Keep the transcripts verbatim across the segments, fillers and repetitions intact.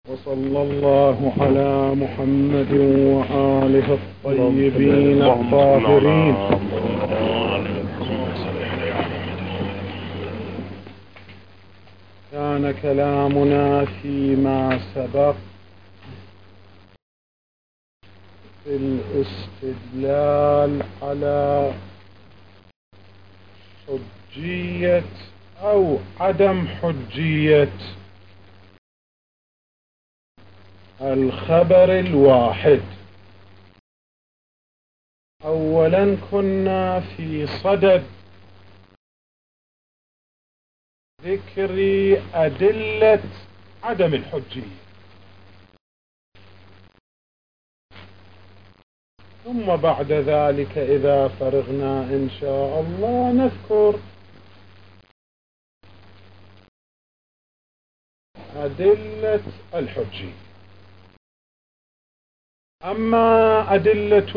وصلى الله على محمد وآله الطيبين الطاهرين. كان كلامنا فيما سبق في الاستدلال على حجية أو عدم حجية الخبر الواحد. أولا كنا في صدد ذكر أدلة عدم الحجية، ثم بعد ذلك إذا فرغنا إن شاء الله نذكر أدلة الحجية. أما أدلة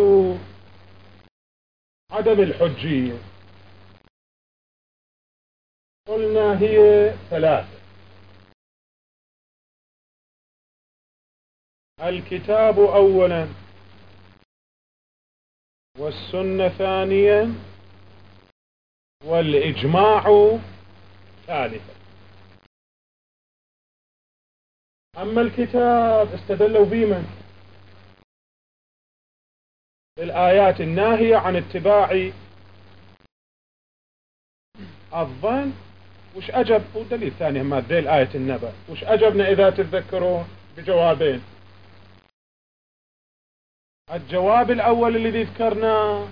عدم الحجية قلنا هي ثلاثة: الكتاب أولا، والسنة ثانيا، والإجماع ثالثا. أما الكتاب استدلوا بمن؟ بالآيات الناهية عن اتباع الظن. وش أجب؟ ودليل ثاني ما ذيل آية النبأ. وش أجبنا إذا تتذكرون؟ بجوابين. الجواب الأول الذي ذكرناه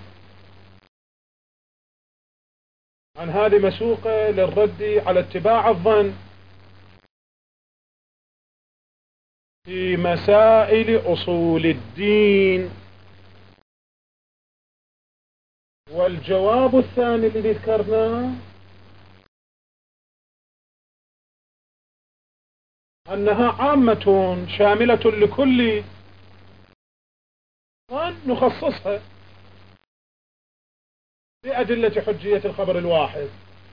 عن هذه مسوقة للرد على اتباع الظن في مسائل أصول الدين. والجواب الثاني الذي ذكرناه أنها عامة شاملة لكل ظن نخصصها بأدلة حجية الخبر الواحد.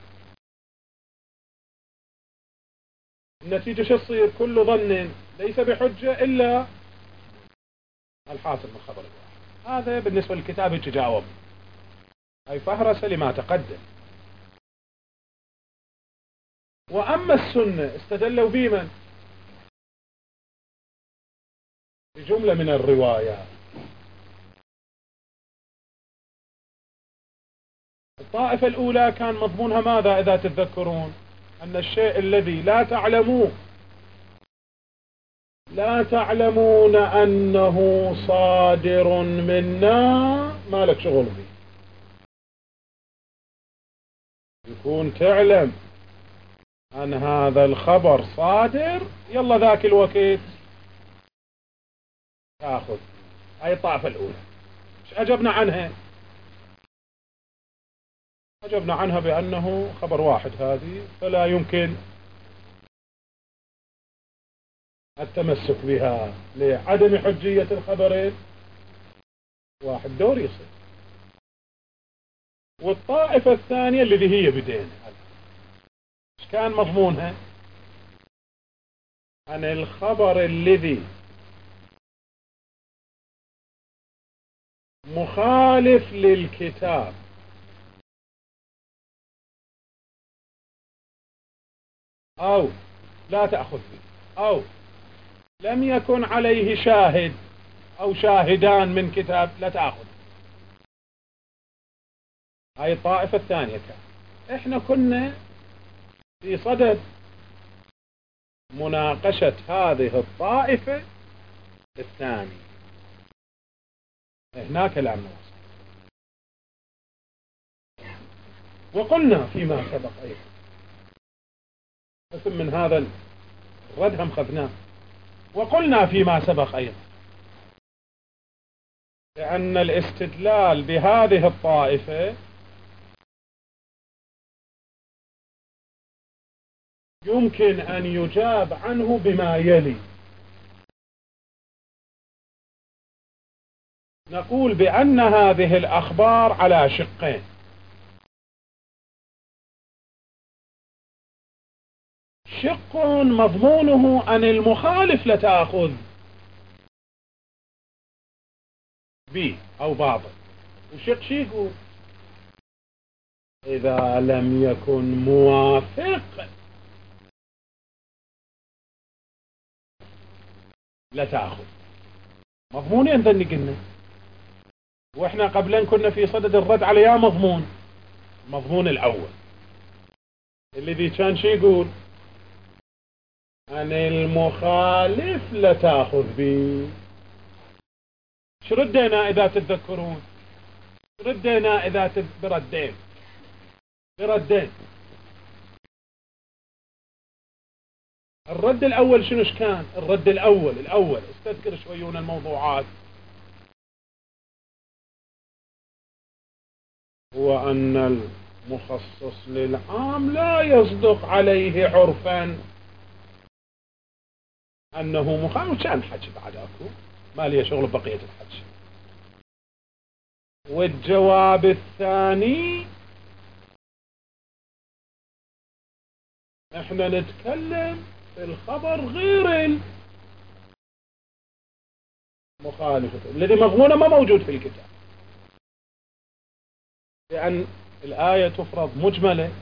النتيجة شو تصير؟ كل ظن ليس بحجة إلا الحاصل من الخبر الواحد. هذا بالنسبة للكتاب يتجاوب، أي فهرس لما تقدم. وأما السنة استدلوا بمن؟ بجملة من الروايات. الطائفة الأولى كان مضمونها ماذا إذا تتذكرون؟ أن الشيء الذي لا تعلمون لا تعلمون أنه صادر منا ما لك شغل به. يكون تعلم أن هذا الخبر صادر، يلا ذاك الوقت تأخذ. هاي الطائفة الأولى. ايش أجبنا عنها؟ أجبنا عنها بأنه خبر واحد هذه، فلا يمكن التمسك بها لعدم حجية الخبرين واحد دور يصير. والطائفة الثانية الذي هي بدين ايش كان مضمونها؟ أن الخبر الذي مخالف للكتاب أو لا تأخذ به، أو لم يكن عليه شاهد أو شاهدان من كتاب لا تأخذ. هاي الطائفة الثانية. كان إحنا كنا في صدد مناقشة هذه الطائفة الثانية. هناك كلامنا وصل. وقلنا فيما سبق أيضا، قسم من هذا الرد هم خذناه. وقلنا فيما سبق أيضا لأن الاستدلال بهذه الطائفة يمكن أن يجاب عنه بما يلي. نقول بأن هذه الأخبار على شقين: شق مضمونه أن المخالف لا تأخذ به أو باطل، وشق شي يقول إذا لم يكن موافق لا تأخذ. مضمونين ذني قلنا، واحنا قبلا كنا في صدد الرد على يا مضمون. المضمون الأول الذي كان شي يقول أن المخالف لا تأخذ به. شردينا إذا تتذكرون، شردينا إذا تد... بردين بردين. الرد الأول شنوش كان؟ الرد الأول الأول استذكر شويون الموضوعات، هو أن المخصص للعام لا يصدق عليه عرفا أنه مخالف. كان حكي بعد أكو ما لي شغل بقية الحكي. والجواب الثاني احنا نتكلم في الخبر غير المخالفة الذي مضمونه ما موجود في الكتاب، لأن الآية تفرض مجملة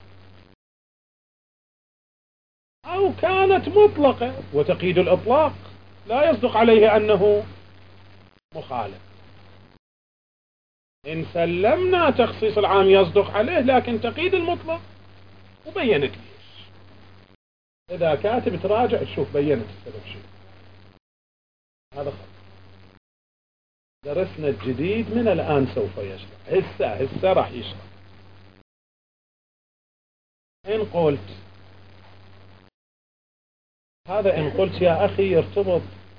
أو كانت مطلقة، وتقييد الإطلاق لا يصدق عليه أنه مخالف. إن سلمنا تخصيص العام يصدق عليه، لكن تقييد المطلق وبينت ليش. إذا كاتب تراجع تشوف بينت السبب شو. هذا خط درسنا الجديد من الآن سوف يشرح، هسه هسه راح يشرح. إن قلت هذا، إن قلت يا أخي يرتبط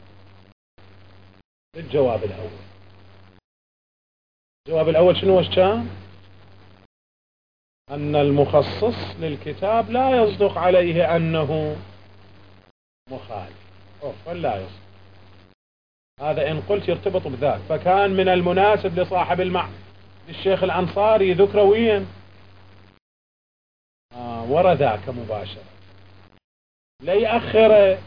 بالجواب الأول. الجواب الأول شنو وش كان؟ أن المخصص للكتاب لا يصدق عليه أنه مخالف عرفا لا يصدق. هذا إن قلت يرتبط بذاك، فكان من المناسب لصاحب المعنى للشيخ الأنصاري ذكر وين؟ آه ورا ذاك مباشرة، لا يأخره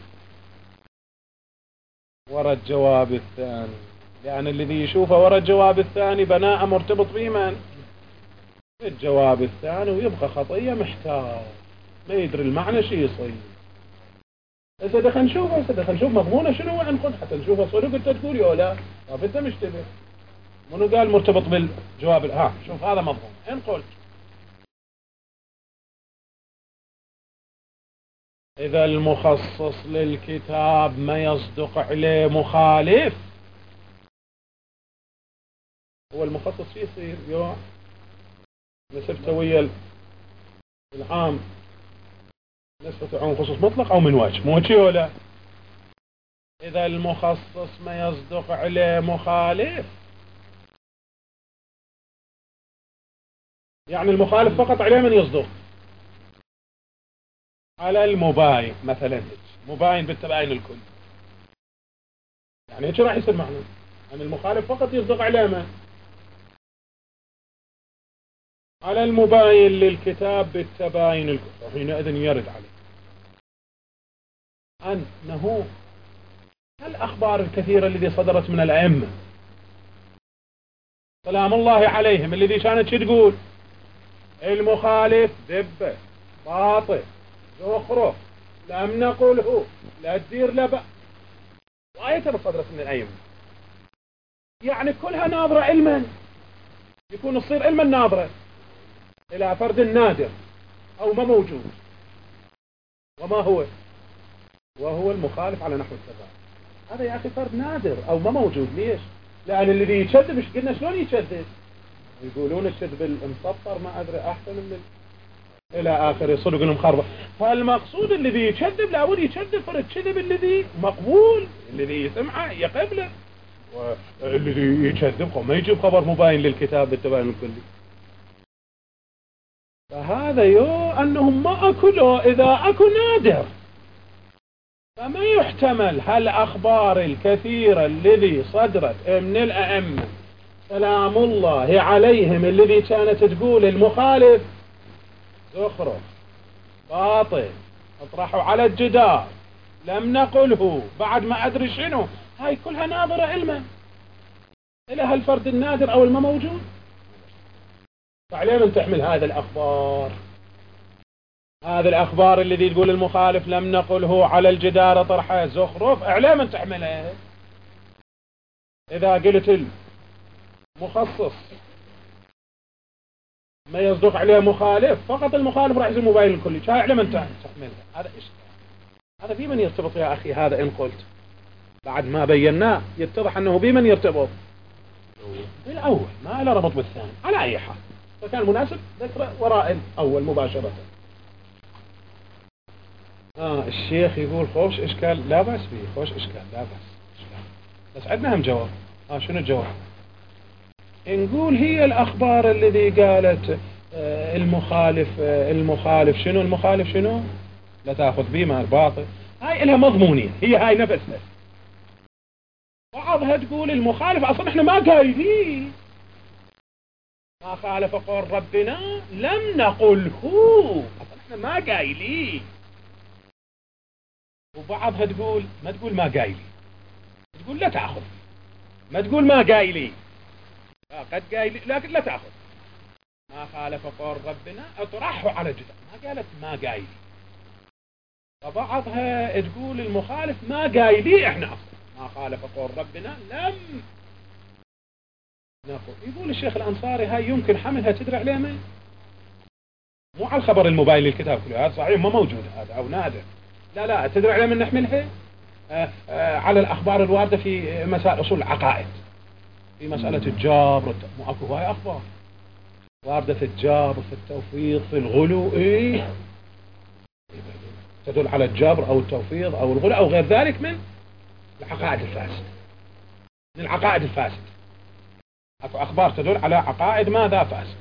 ورا الجواب الثاني، لأن الذي يشوفه ورا الجواب الثاني بناء مرتبط بمن؟ الجواب الثاني، ويبقى خطية محتار ما يدري المعنى شي يصير. هسه دخل نشوف هسه دخل نشوف مضمونه شنو وين قلت حتى نشوفه صدق انت تقول يا لا. طب انت مشتبه منو قال مرتبط بالجواب؟ ها شوف هذا مضمون. ان قلت إذا المخصص للكتاب ما يصدق عليه مخالف، هو المخصص شي يصير يو نسبته ويا العام، نسبة عام خصوص مطلق أو من وجه، مو هيك ولا؟ إذا المخصص ما يصدق عليه مخالف، يعني المخالف فقط عليه من يصدق؟ على المباين مثلا، مباين بالتباين الكل، يعني هيك راح يصير معنى أن المخالف فقط يصدق عليه من؟ على المباين للكتاب بالتباين الكل، وحينئذ يرد عليه أنه الأخبار الكثيرة التي صدرت من الأئمة سلام الله عليهم الذي كانت تقول المخالف ذبه باطل زخرف لم نقله لا تدير لبأ، وآية صدرت من الأئمة، يعني كلها ناظرة علما، يكون تصير علما ناظرة إلى فرد نادر أو ما موجود. وما هو؟ وهو المخالف على نحو التباين. هذا يا أخي فرد نادر أو ما موجود. ليش؟ لأن الذي يكذب ايش قلنا شلون يكذب؟ يقولون الكذب المسطر ما أدري أحسن من إلى آخر صدق المخربة. فالمقصود الذي يكذب لابد يكذب فرد كذب الذي مقبول، الذي يسمعه يقبله، والذي يكذب ما يجيب خبر مباين للكتاب بالتباين الكلي. فهذا يو أنهم ما أكلوا إذا أكو نادر، فما يحتمل هالأخبار الكثيرة الذي صدرت من الأئمة سلام الله عليهم الذي كانت تقول المخالف زخرف باطل اطرحه على الجدار، لم نقله، بعد ما أدري شنو. هاي كلها ناظرة علما إلى الفرد النادر أو الما موجود. فعليه من تحمل هذه الأخبار، هذه الأخبار الذي تقول المخالف لم نقله على الجدار طرحه زخرف، عليه من تحملها. إذا قلت المخصص ما يصدق عليه مخالف، فقط المخالف راح يصير مباين الكلي، شايع عليه من تحملها. هذا إيش؟ هذا بمن يرتبط يا أخي؟ هذا إن قلت بعد ما بيناه يتضح أنه بمن يرتبط؟ بالأول، ما له ربط بالثاني على أي حال، فكان مناسب ذكره وراء الأول مباشرة. آه الشيخ يقول خوش إشكال، لا بأس به، خوش إشكال لا بأس إشكال. بس عندنا هم جواب. آه شنو الجواب؟ نقول هي الأخبار الذي قالت آه المخالف آه المخالف شنو المخالف شنو لا تأخذ به ما الباطل، هاي إلها مضمونين، هي هاي نفسها. بعضها تقول المخالف أصلا إحنا ما قايلين، ما خالف قول ربنا لم نقله، أصلا إحنا ما قايلين. وبعضها تقول ما تقول ما قايلين، تقول لا تأخذ، ما تقول ما قايلين، قد قايلين لكن لا تأخذ. ما خالف قول ربنا اطرحه على جدار، ما قالت ما قايلين. فبعضها تقول المخالف ما قايلين احنا اصلا، ما خالف قول ربنا لم نقول. يقول الشيخ الأنصاري هاي يمكن حملها تدري عليه من؟ مو على الخبر المباين للكتاب كله، هذا صحيح ما موجود هذا أو نادر، لا لا تدري عليه من نحملها آآ آآ على الأخبار الواردة في مسائل أصول العقائد، في مسألة الجبر، مو أكو هاي أخبار واردة في الجبر، في التوفيق، في الغلو، إيه تدل على الجبر أو التوفيق أو الغلو أو غير ذلك من العقائد الفاسدة، من العقائد الفاسدة. أكو أخبار تدل على عقائد ماذا فاسد.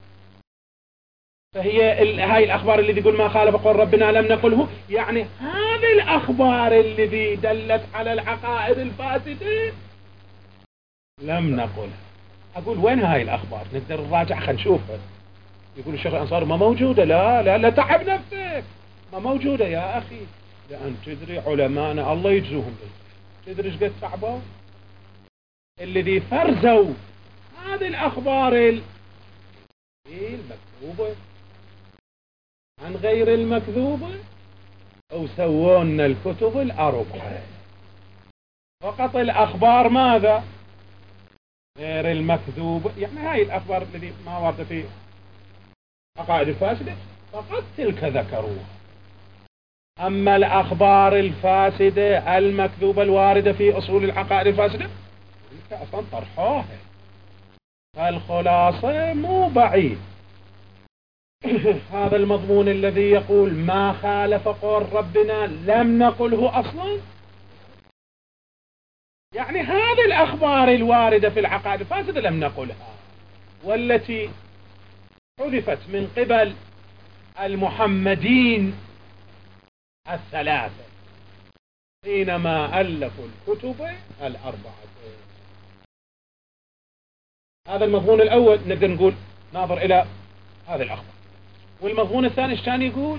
فهي ال... هاي الأخبار اللي يقول ما خالف قول ربنا لم نقله، يعني هذه الأخبار اللي دلت على العقائد الفاسدة لم نقلها. أقول وين هاي الأخبار؟ نقدر نراجع خلينا نشوفها. يقول الشيخ الأنصاري ما موجودة، لا لا لا تعب نفسك، ما موجودة يا أخي، لأن تدري علماءنا الله يجزوهم بالخير، تدري ايش قد تعبوا الذي فرزوا هذه الأخبار المكذوبة عن غير المكذوبة، أو سوونا الكتب الأربعة، فقط الأخبار ماذا غير المكذوبة، يعني هاي الأخبار التي ما ورد في عقائد الفاسدة فقط تلك ذكروها. أما الأخبار الفاسدة المكذوبة الواردة في أصول العقائد الفاسدة تلك أصلا طرحوها. فالخلاصة مو بعيد هذا المضمون الذي يقول ما خالف قول ربنا لم نقله أصلا، يعني هذه الأخبار الواردة في العقائد الفاسدة لم نقلها، والتي حذفت من قبل المحمدين الثلاثة حينما ألفوا الكتب الأربعة. هذا المضمون الأول نقدر نقول ناظر إلى هذه الأخبار. والمضمون الثاني ايش كان يقول؟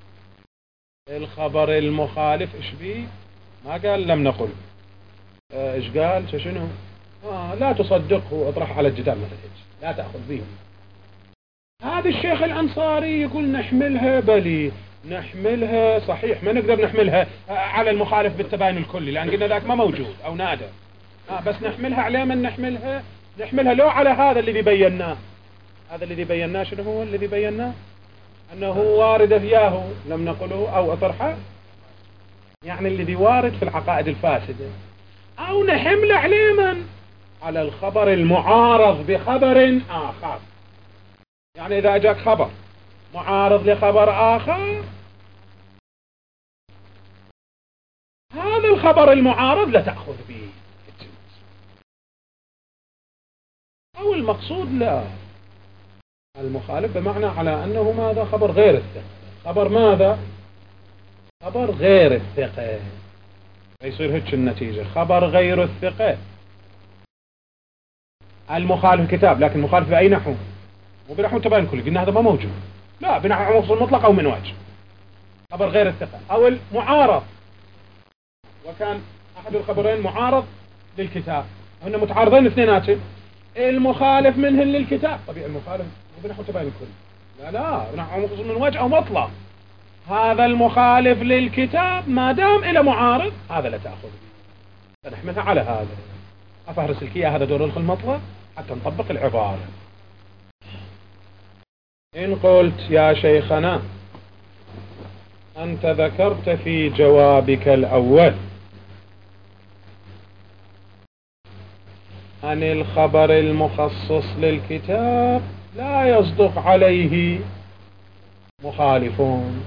الخبر المخالف ايش بيه؟ ما قال لم نقل، ايش قال شنو؟ آه لا تصدقه، اطرح على الجدار مثل هيك، لا تأخذ به. هذا الشيخ الأنصاري يقول نحملها، بلي نحملها صحيح، ما نقدر نحملها على المخالف بالتباين الكلي لأن قلنا ذاك ما موجود أو نادر، آه بس نحملها على من نحملها؟ نحملها لو على هذا الذي بيناه. هذا الذي بيناه شنو هو الذي بيناه؟ أنه وارد فياه لم نقله أو أطرحه، يعني الذي وارد في العقائد الفاسدة، أو نحمل عليه من؟ على الخبر المعارض بخبر آخر. يعني إذا جاك خبر معارض لخبر آخر، هذا الخبر المعارض لا تأخذ به، أو المقصود لا المخالف، بمعنى على أنه ماذا خبر غير الثقة. خبر ماذا؟ خبر غير الثقة، يصير هيك النتيجة، خبر غير الثقة المخالف كتاب، لكن مخالف بأي نحو؟ مو بنحو تباين كلي، قلنا هذا ما موجود، لا بنحو موصول مطلق أو من وجه. خبر غير الثقة أو المعارض، وكان أحد الخبرين معارض للكتاب، هن متعارضين اثنيناتهم، المخالف منهن للكتاب. طبيعي المخالف بنحو تباين الكل، لا لا بنحو مخصوص من وجه أو مطلق. هذا المخالف للكتاب ما دام إلى معارض هذا لا تأخذ، فنحملها على هذا. أفهرس لك هذا دور الخل المطلق حتى نطبق العبارة. إن قلت يا شيخنا أنت ذكرت في جوابك الأول أن الخبر المخصص للكتاب لا يصدق عليه مخالفون،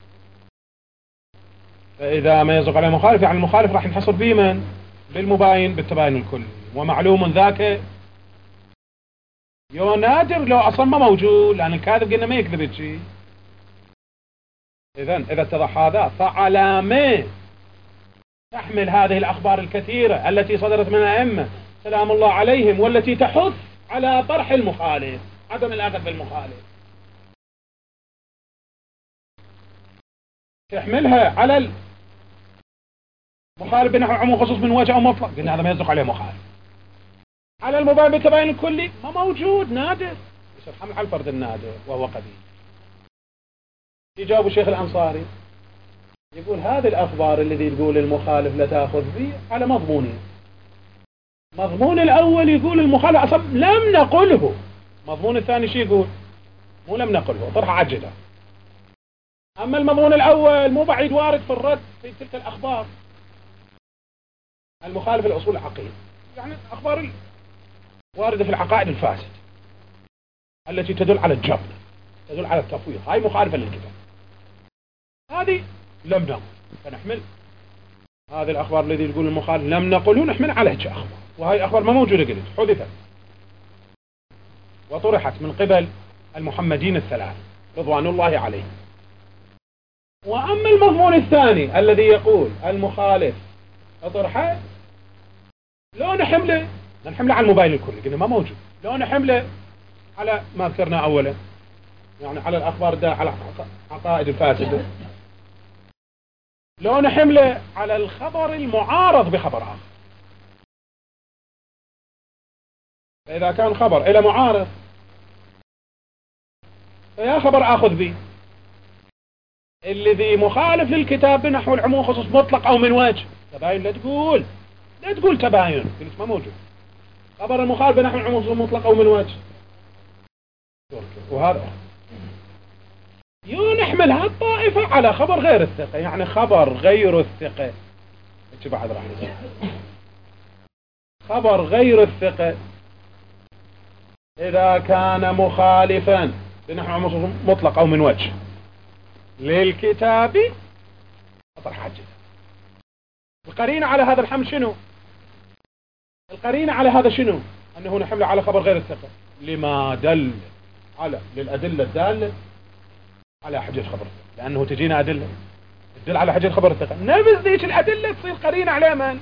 فإذا ما يصدق عليه مخالف يعني المخالف راح ينحصر بمن؟ بالمباين بالتباين الكلي، ومعلوم ذاك يو نادر لو أصلا ما موجود، لأن الكاذب قلنا ما يكذب شيء. إذن إذا اتضح هذا فعلى ما تحمل هذه الأخبار الكثيرة التي صدرت من الأئمة سلام الله عليهم والتي تحث على طرح المخالف، عدم الأخذ بالمخالف، تحملها على المخالف بنحو عموم خصوص من وجه أو مطلق، قلنا هذا ما يصدق عليه مخالف. على المباين بالتباين الكلي ما موجود، نادر، يصير حمل على الفرد النادر وهو قديم. يجاوب الشيخ الأنصاري يقول هذه الأخبار الذي تقول المخالف لا تأخذ به على مضمونين. مضمون الأول يقول المخالف أصلا لم نقله، مضمون الثاني شيء يقول مو لم نقله، طرح عجلة. أما المضمون الأول مو بعيد وارد في الرد في تلك الأخبار المخالف الأصول العقيدة، يعني الأخبار واردة في العقائد الفاسد التي تدل على الجبر، تدل على التفويض، هاي مخالفة للكتاب، هذه لم نقل، فنحمل هذه الأخبار التي تقول المخالف لم نقله نحمل على هيك أخبار، وهي أخبار ما موجودة قلت حدثت وطرحت من قبل المحمدين الثلاث رضوان الله عليهم. وأما المضمون الثاني الذي يقول المخالف أطرحه لو نحمله نحمله على المباين الكلي، قلنا ما موجود، لو نحمله على ما ذكرنا أولا يعني على الأخبار ده على عقائد الفاسدة، لو نحمله على الخبر المعارض بخبر آخر. فإذا كان خبر إلى معارض فيا خبر آخذ به الذي مخالف للكتاب بنحو العموم خصوص مطلق أو من وجه تباين، لا تقول لا تقول تباين، قلت ما موجود خبر المخالف بنحو العموم خصوص مطلق أو من وجه. وهذا يو نحمل هالطائفة على خبر غير الثقة، يعني خبر غير الثقة ايش بعد راح يصير خبر غير الثقة إذا كان مخالفا بنحو عموم مطلق أو من وجه للكتاب أطرح حجة. القرينة على هذا الحمل شنو؟ القرينة على هذا شنو؟ أنه نحمله على خبر غير الثقة لما دل على للأدلة الدالة على حجة خبر، لأنه تجينا أدلة تدل على حجة خبر الثقة، نفس ذيك الأدلة تصير قرينة على من؟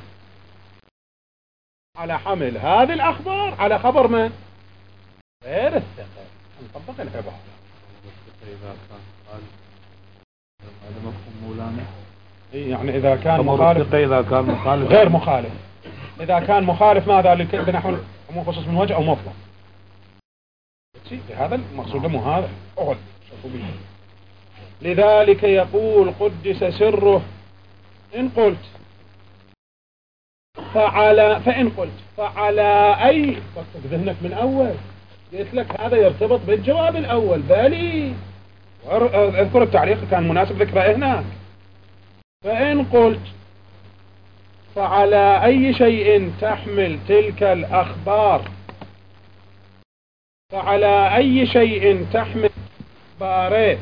على حمل هذه الأخبار على خبر من؟ غير الثقة. نطبق العبارة. إذا كان قال هذا مفهوم مولانا، يعني إذا كان مخالف إذا كان مخالف غير مخالف، إذا كان مخالف ماذا بنحو عموم خصوص من وجه أو مطلق، هذا المقصود مو هذا أغل. لذلك يقول قدس سره إن قلت فعلى فإن قلت فعلى أي فكك ذهنك من أول، قلت لك هذا يرتبط بالجواب الأول بالي، اذكر التعليق كان مناسب ذكره هناك. فإن قلت فعلى أي شيء تحمل تلك الأخبار فعلى أي شيء تحمل أخبار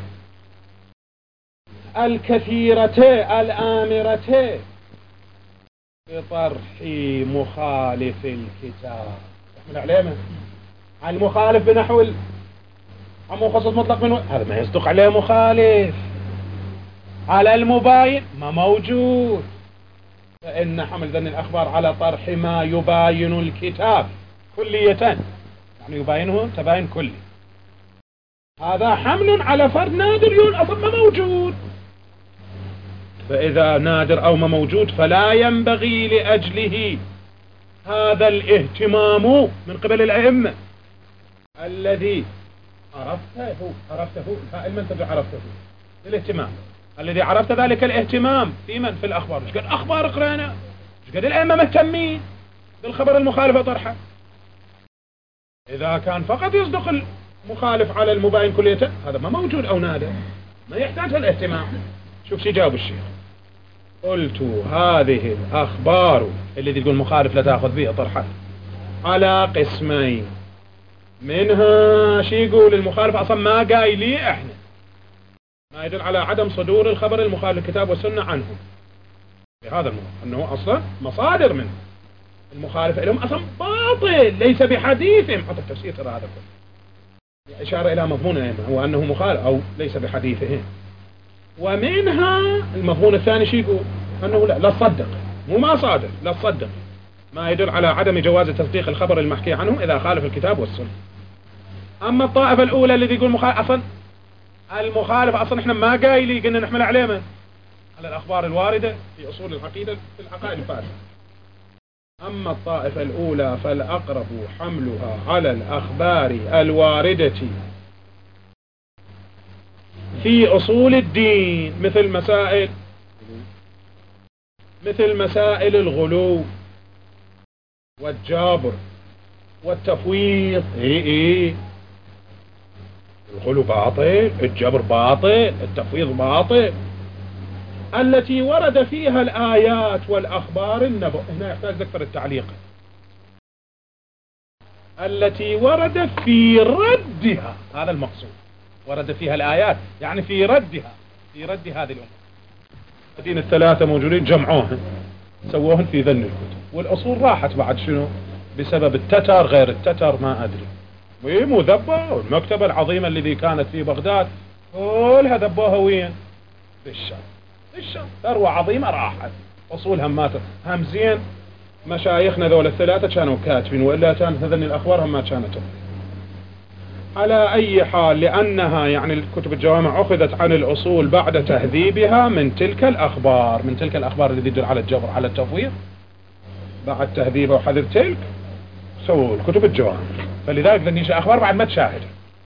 الكثيرة الآمرة بطرح مخالف الكتاب، تحمل عليه من؟ على المخالف بنحو عموم خصوص مطلق من و... هذا ما يصدق عليه مخالف. على المباين ما موجود، فإن حمل ذن الأخبار على طرح ما يباين الكتاب كلية، يعني يباينه تباين كلي، هذا حمل على فرد نادر يقول أصلا ما موجود، فإذا نادر أو ما موجود فلا ينبغي لأجله هذا الاهتمام من قبل الأئمة. الذي عرفته عرفته المنتج عرفته الاهتمام الذي عرفت ذلك الاهتمام في من؟ في الأخبار. مش قد أخبار قرأنا، مش قد الأئمة مهتمين بالخبر المخالف طرحه. إذا كان فقط يصدق المخالف على المباين كليته هذا ما موجود أو نادر، ما يحتاج الاهتمام. شوف شي جاوب الشيخ. قلت هذه الأخبار الذي يقول مخالف لا تأخذ بها طرحه على قسمين. منها شي يقول المخالف أصلا ما قايلي احنا، ما يدل على عدم صدور الخبر المخالف الكتاب والسنة عنهم بهذا الموضوع، أنه أصلا مصادر منه المخالف لهم أصلا باطل ليس بحديثهم. حتى التفسير ترى هذا كله إشارة إلى مضمونه هو أنه مخالف أو ليس بحديثهم. ومنها المضمون الثاني شي يقول أنه لا لا تصدق، مو ما صادر لا تصدق، ما يدل على عدم جواز تصديق الخبر المحكي عنه إذا خالف الكتاب والسنة. أما الطائفة الأولى الذي يقول مخالف أصلا المخالف أصلا إحنا ما قايلي قلنا نحمل عليه من على الأخبار الواردة في أصول العقيدة في العقائد الفاسدة. أما الطائفة الأولى فالأقرب حملها على الأخبار الواردة في أصول الدين مثل مسائل مثل مسائل الغلو والجابر والتفويض. إيه إيه الغلو باطل، الجبر باطل، التفويض باطل، التي ورد فيها الآيات والأخبار النبوية. هنا يحتاج ذكر التعليق. التي ورد في ردها، هذا المقصود، ورد فيها الآيات يعني في ردها، في رد هذه الأمور. الدين الثلاثة موجودين جمعوهن سووهن في ذن الكتب، والأصول راحت بعد شنو بسبب التتر غير التتر ما أدري مو ذبوا. والمكتبة العظيمة الذي كانت في بغداد كلها ذبوها وين؟ بالشام. بالشام ثروة عظيمة راحت، أصول همات همزين. مشايخنا ذول الثلاثة كانوا كاتبين، وإلا كانت هذني الأخبار هم ما كانت. على أي حال لأنها يعني الكتب الجوامع أخذت عن الأصول بعد تهذيبها من تلك الأخبار، من تلك الأخبار التي تدل على الجبر على التفويض بعد تهذيبها وحذف تلك سووا الكتب الجوامع. فلذلك ذنيش أخبار بعد ما تشاهد.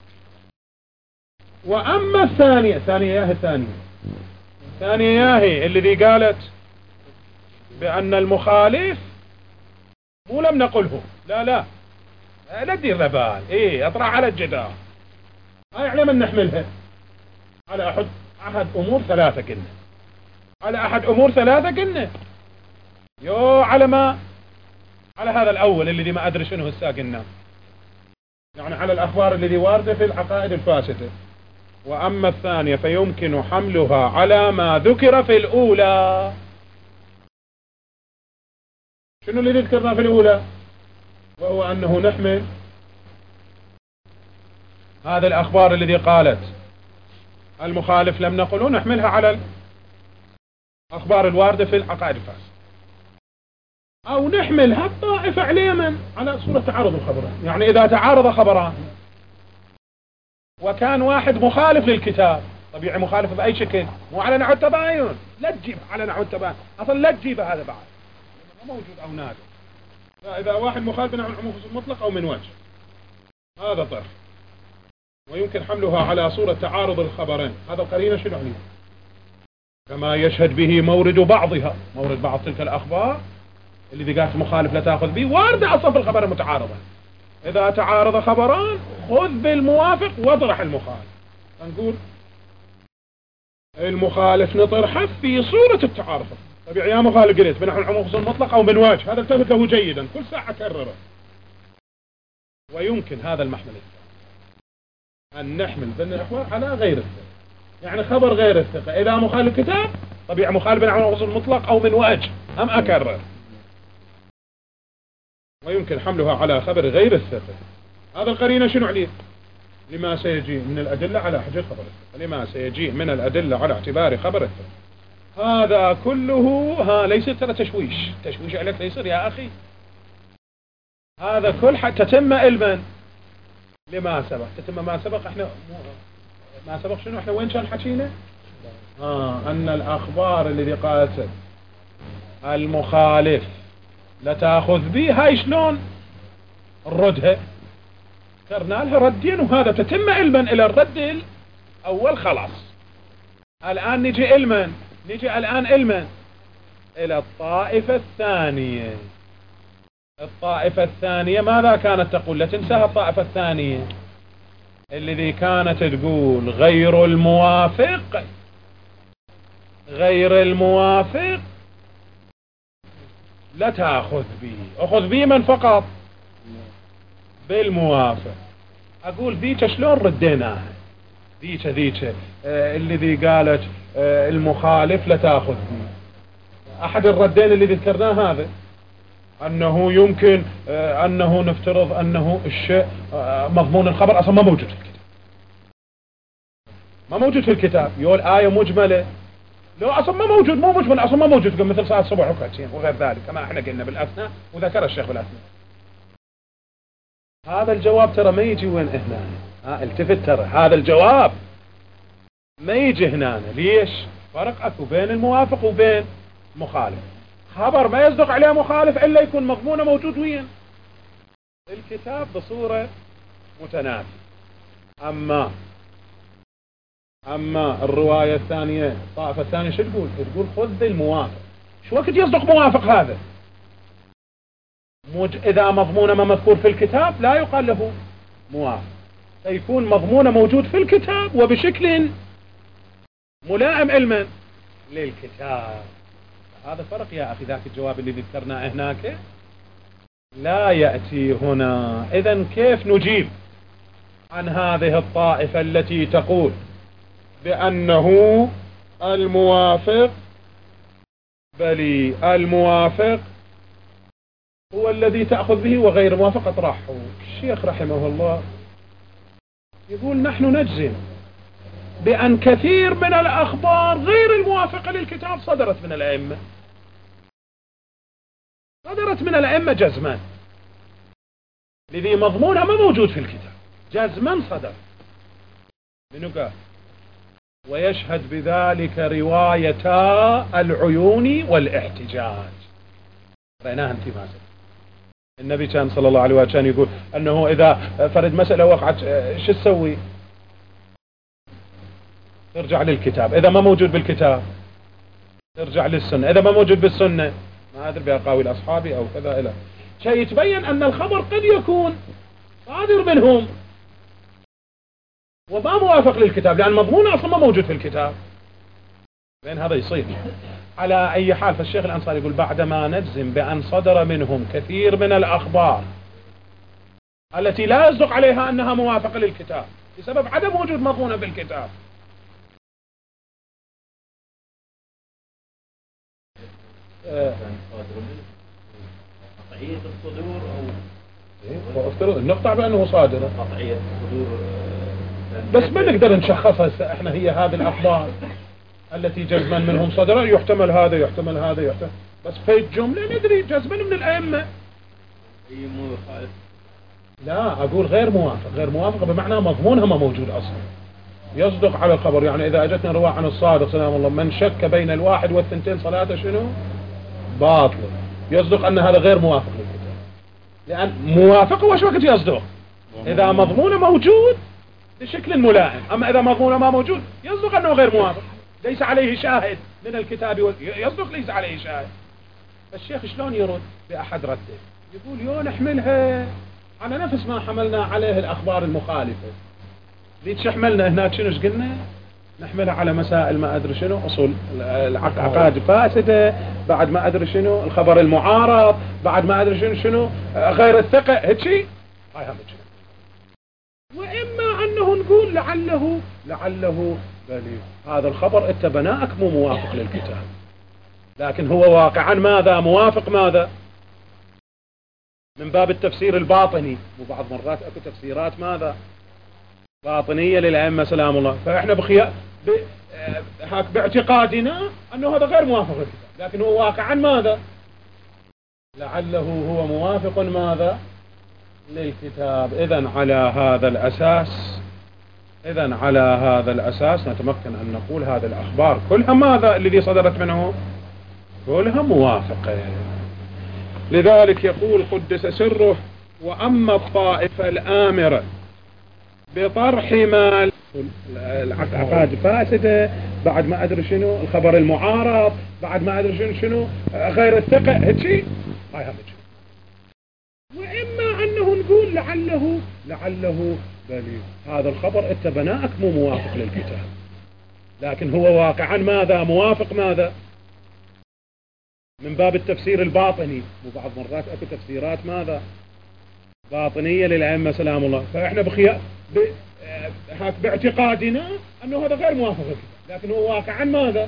وأما الثانية الثانية ياهي الثانية الثانية ياهي الذي قالت بأن المخالف مو لم نقله لا لا لا تدير لبال ايه اطرح على الجدار. هاي على من نحملها؟ على أحد أحد أمور ثلاثة قلنا، على أحد أمور ثلاثة قلنا يو على ما على هذا الأول الذي ما أدري شنو هسه قلنا، يعني على الأخبار الذي واردة في العقائد الفاسدة. وأما الثانية فيمكن حملها على ما ذكر في الأولى. شنو اللي ذكرنا في الأولى؟ وهو أنه نحمل هذه الأخبار الذي قالت المخالف لم نقله نحملها على الأخبار الواردة في العقائد الفاسدة، أو نحملها الطائفة عليما على صورة تعارض الخبرين. يعني إذا تعارض خبران وكان واحد مخالف للكتاب، طبيعي مخالف بأي شكل، مو على نحو التباين، لا تجيب على نحو التباين أصلا، لا تجيب هذا بعد موجود أو نادر. فإذا واحد مخالف نحو العموم المطلق أو من وجه هذا طرف، ويمكن حملها على صورة تعارض الخبرين. هذا القرينة شنو عليه؟ كما يشهد به مورد بعضها، مورد بعض تلك الأخبار الذي قالت مخالف لا تأخذ به واردة أصلا في الخبر المتعارضة. إذا تعارض خبران خذ بالموافق واطرح المخالف. نقول المخالف نطرحه في صورة التعارض. طبيعي يا مخالف قريت بنحو العموم المطلق أو من وجه، هذا التفت له جيدا كل ساعة كرره. ويمكن هذا المحمل أن نحمل بين الأخبار على غير الثقة، يعني خبر غير الثقة إذا مخالف كتاب طبيعي مخالف بنحو العموم المطلق أو من وجه أم أكرر. ويمكن حملها على خبر غير الثقة. هذا القرينة شنو عليه؟ لما سيجي من الأدلة على حجر خبر الثقة، لما سيجي من الأدلة على اعتبار خبر الثقة. هذا كله ها ليس ترى تشويش، تشويش عليك ليس يا أخي. هذا كل حتى تتم علما لما سبق، تتم ما سبق. احنا ما سبق شنو احنا وين كان حكينا؟ آه أن الأخبار الذي قالت المخالف لا تأخذ به، هاي شلون نردها؟ ذكرنا لها ردين، وهذا تتم علما إلى الرد الأول خلاص. الآن نجي علما نجي الآن علما إلى الطائفة الثانية. الطائفة الثانية ماذا كانت تقول؟ لا تنساها الطائفة الثانية الذي كانت تقول غير الموافق غير الموافق لا تأخذ به، أخذ به من فقط بالموافق. أقول ذيك شلون رديناها؟ ذيك ذيك آه الذي قالت آه المخالف لا تأخذ به، أحد الردين اللي ذكرناه هذا أنه يمكن آه أنه نفترض أنه الشيء آه مضمون الخبر أصلا ما موجود في الكتاب، ما موجود في الكتاب. يقول آية مجملة، لو أصلا ما موجود، مو مجمل أصلا ما موجود، مثل ساعة الصبح وكاتين وغير ذلك كما احنا قلنا بالأثناء وذكر الشيخ بالأثناء. هذا الجواب ترى ما يجي وين هنا، ها التفت، ترى هذا الجواب ما يجي هنا. ليش؟ فرق أكو بين الموافق وبين مخالف. خبر ما يصدق عليه مخالف إلا يكون مضمونه موجود وين؟ الكتاب بصورة متنافية. أما أما الرواية الثانية الطائفة الثانية شو تقول؟ تقول خذ الموافق. شو وقت يصدق موافق هذا؟ مج... إذا مضمونه ما مذكور في الكتاب لا يقال له موافق، فيكون مضمونه موجود في الكتاب وبشكل ملائم علما للكتاب. هذا فرق يا أخي. ذاك الجواب اللي ذكرناه هناك لا يأتي هنا. إذن كيف نجيب عن هذه الطائفة التي تقول بأنه الموافق بل الموافق هو الذي تأخذ به وغير موافق اطرحه؟ الشيخ رحمه الله يقول نحن نجزم بأن كثير من الأخبار غير الموافقة للكتاب صدرت من الأئمة، صدرت من الأئمة جزما، لذي مضمونها ما موجود في الكتاب، جزما صدر. منو قال؟ ويشهد بذلك روايتا العيون والاحتجاج. رأيناها انت ما زلت. النبي كان صلى الله عليه وسلم كان يقول أنه إذا فرد مسألة وقعت شو تسوي؟ ترجع للكتاب، إذا ما موجود بالكتاب ترجع للسنة، إذا ما موجود بالسنة ما أدري بأقاويل أصحابي أو كذا إلى شيء يتبين أن الخبر قد يكون صادر منهم وما موافق للكتاب لأن مضمونه أصلا ما موجود في الكتاب. بين هذا يصير. على أي حال فالشيخ الأنصاري يقول بعدما نجزم بأن صدر منهم كثير من الأخبار التي لا يصدق عليها أنها موافقة للكتاب بسبب عدم وجود مضمونه بالكتاب. قطعية الصدور أو افترض نقطع بأنه صادرة، قطعية الصدور بس ما نقدر نشخصها احنا. هي هذه الأخبار التي جزما منهم صدر، يحتمل هذا يحتمل هذا يحتمل، بس في الجملة ندري جزما من الأئمة. أي مو خالف؟ لا أقول غير موافق. غير موافق بمعنى مضمونها ما موجود أصلا، يصدق على الخبر. يعني إذا أجتنا رواية عن الصادق سلام الله من شك بين الواحد والثنتين صلاته شنو؟ باطل. يصدق أن هذا غير موافق للكتاب، لأن موافق وش وقت يصدق؟ إذا مضمونه موجود بشكل ملائم. أما إذا مضمونه ما موجود يصدق أنه غير موافق، ليس عليه شاهد من الكتاب و... يصدق ليس عليه شاهد. فالشيخ شلون يرد بأحد رده؟ يقول يو نحملها على نفس ما حملنا عليه الأخبار المخالفة. ذيك شحملنا هناك شنو قلنا؟ نحملها على مسائل ما أدري شنو، أصول العقائد فاسدة، بعد ما أدري شنو الخبر المعارض، بعد ما أدري شنو شنو غير الثقة، هيك هاي هم شنو. وإما أنه نقول لعله لعله بلي هذا الخبر أنت بناءك مو موافق للكتاب، لكن هو واقعا ماذا؟ موافق ماذا؟ من باب التفسير الباطني. وبعض مرات أكو تفسيرات ماذا؟ باطنية للأئمة سلام الله. فإحنا بخيا ب... هاك باعتقادنا أنه هذا غير موافق للكتاب، لكن هو واقعا ماذا؟ لعله هو موافق ماذا؟ للكتاب. إذن على هذا الأساس إذن على هذا الأساس نتمكن أن نقول هذه الأخبار كلها ماذا الذي صدرت منه؟ كلها موافقة. لذلك يقول قدس سره: وأما الطائفة الآمرة بطرح ما العقائد فاسدة، بعد ما أدري شنو الخبر المعارض، بعد ما أدري شنو شنو غير الثقة، هيك هاي هم وإما أنه نقول لعله لعله بلي هذا الخبر أنت بناءك مو موافق للكتاب، لكن هو واقعا ماذا؟ موافق ماذا؟ من باب التفسير الباطني، وبعض مرات أكو تفسيرات ماذا؟ باطنية للأئمة سلام الله، فإحنا بخيار ب... هاك باعتقادنا أنه هذا غير موافق للكتاب، لكن هو واقعا ماذا؟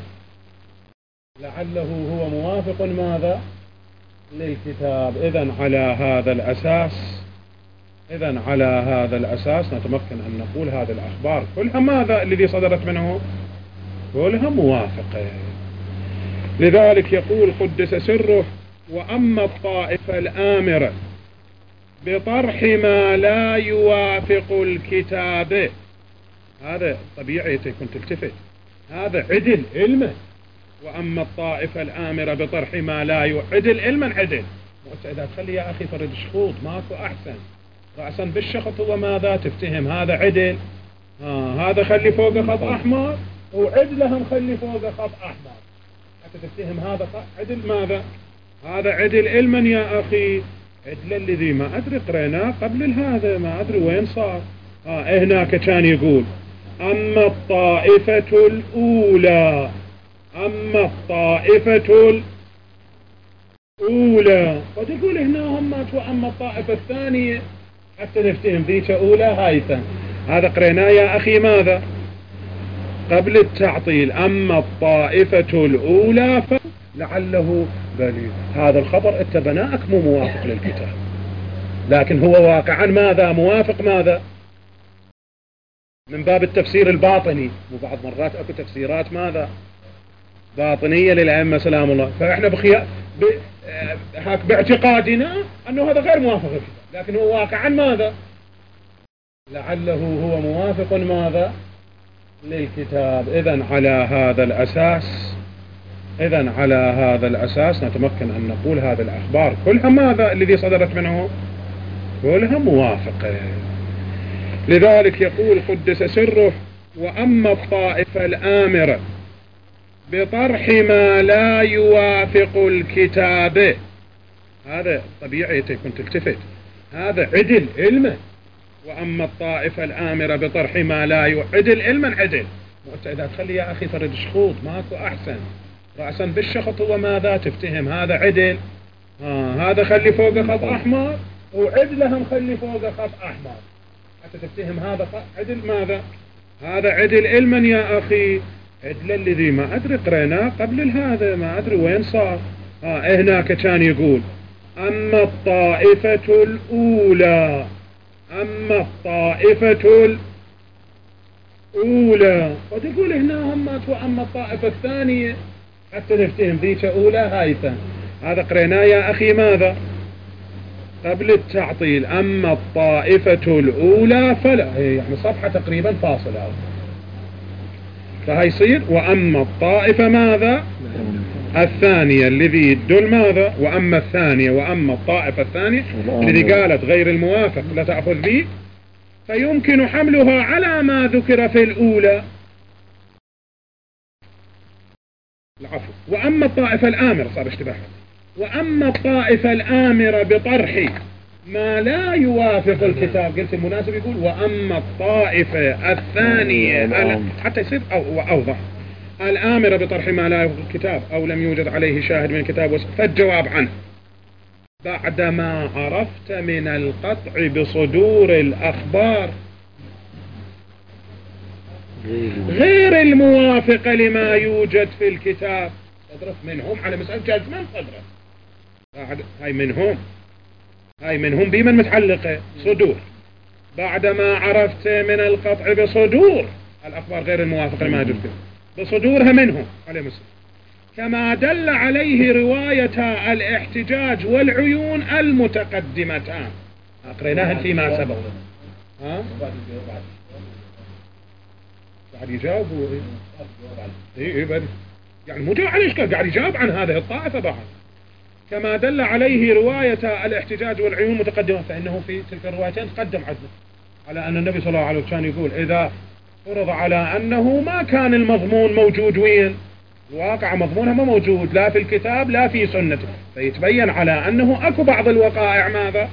لعله هو موافق ماذا؟ للكتاب. إذن على هذا الأساس إذن على هذا الأساس نتمكن أن نقول هذه الأخبار كلها ماذا الذي صدرت منه؟ كلها موافقة. لذلك يقول قدس سره: وأما الطائفة الآمرة بطرح ما لا يوافق الكتاب، هذا طبيعي تكون تلتفت، هذا عدل علمه. وأما الطائفة الآمرة بطرح ما لا يوافق عدل علما، عدل إذا تخلي يا أخي فرد شخوط ماكو أحسن، رأسا بالشخط هو ماذا تفتهم هذا عدل، ها هذا خلي فوق خط أحمر وعدلهم خلي فوق خط أحمر حتى تفتهم هذا عدل ماذا؟ هذا عدل علما يا أخي. عدل الذي ما أدري قريناه قبل هذا، ما أدري وين صار. ها هناك كان يقول: أما الطائفة الأولى أما الطائفة الأولى قد يقول هنا هم وأما الطائفة الثانية حتى نفتهم ذيك أولى هايثا. هذا قريناه يا أخي ماذا؟ قبل التعطيل. أما الطائفة الأولى فلعله بلي هذا الخبر أنت بناءك مو موافق للكتاب، لكن هو واقعا ماذا؟ موافق ماذا؟ من باب التفسير الباطني، وبعض مرات أكو تفسيرات ماذا؟ باطنية للأئمة سلام الله، فإحنا بخيار ب... هاك باعتقادنا أنه هذا غير موافق للكتاب، لكن هو واقعا ماذا؟ لعله هو موافق ماذا؟ للكتاب. إذن على هذا الأساس إذن على هذا الأساس نتمكن أن نقول هذه الأخبار كلها ماذا الذي صدرت منه؟ كلها موافقة. لذلك يقول قدس سره: وأما الطائفة الآمرة بطرح ما لا يوافق الكتاب، هذا طبيعي تكون تلتفت، هذا عدل علمه. وأما الطائفة الآمرة بطرح ما لا يوافق عدل علما، عدل إذا تخلي يا أخي فرد شخوط ماكو أحسن، رأسا بالشخط هو ماذا؟ تفتهم هذا عدل، ها هذا خلي فوق خط أحمر وعدلهم خلي فوق خط أحمر حتى تفتهم هذا عدل ماذا؟ هذا عدل علما يا أخي. عدل الذي ما أدري قريناه قبل هذا، ما أدري وين صار. ها هناك كان يقول: أما الطائفة الأولى أما الطائفة الأولى قد يقول هنا هم وأما الطائفة الثانية حتى نفتهم ذيك أولى هايثا. هذا قريناه يا أخي ماذا؟ قبل التعطيل. أما الطائفة الأولى فلا، هي يعني صفحة تقريبا فاصلة، فهيصير وأما الطائفة ماذا؟ الثانية الذي يدل ماذا؟ وأما الثانية وأما الطائفة الثانية الذي قالت غير الموافق لا تأخذ به، فيمكن حملها على ما ذكر في الأولى. العفو. وأما الطائفة الآمرة، صار اشتباه. وأما الطائفة الآمرة بطرح ما لا يوافق الكتاب، قلت المناسب يقول وأما الطائفة الثانية حتى يصير أو أوضح. الآمرة بطرح ما لا يوافق الكتاب أو لم يوجد عليه شاهد من الكتاب، فالجواب عنه: بعدما عرفت من القطع بصدور الأخبار غير الموافقة لما يوجد في الكتاب. صدرت منهم على مسألة جزما، صدرت هاي منهم هاي منهم بمن متعلقة؟ صدور. بعدما عرفت من القطع بصدور الأخبار غير الموافقة لما يوجد فيه، بصدورها منهم عليه مسألة، كما دل عليه رواية الاحتجاج والعيون المتقدمتان. قريناهن فيما سبق. ها؟ قاعد يجاوب هو اي اي بدري يعني مو جاوب عن الاشكال، قاعد يجاوب عن هذه الطائفة بعد. كما دل عليه رواية الاحتجاج والعيون متقدمة، فإنه في تلك الروايتين تقدم عدله على أن النبي صلى الله عليه وسلم كان يقول إذا فرض على أنه ما كان المضمون موجود وين الواقع، مضمونها ما موجود لا في الكتاب لا في سنته، فيتبين على أنه أكو بعض الوقائع ماذا